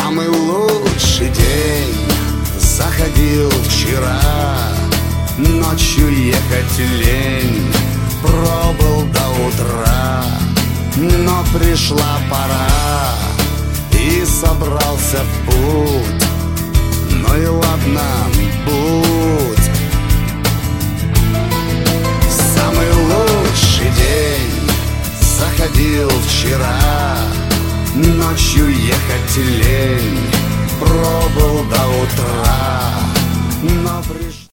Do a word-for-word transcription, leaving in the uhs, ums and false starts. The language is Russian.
Самый лучший день заходил вчера. Ночью ехать лень, пробыл до утра. Но пришла пора, и собрался в путь. Ну и ладно, будь. Самый лучший день заходил вчера. Ночью ехать лень, пробыл до утра. Но пришла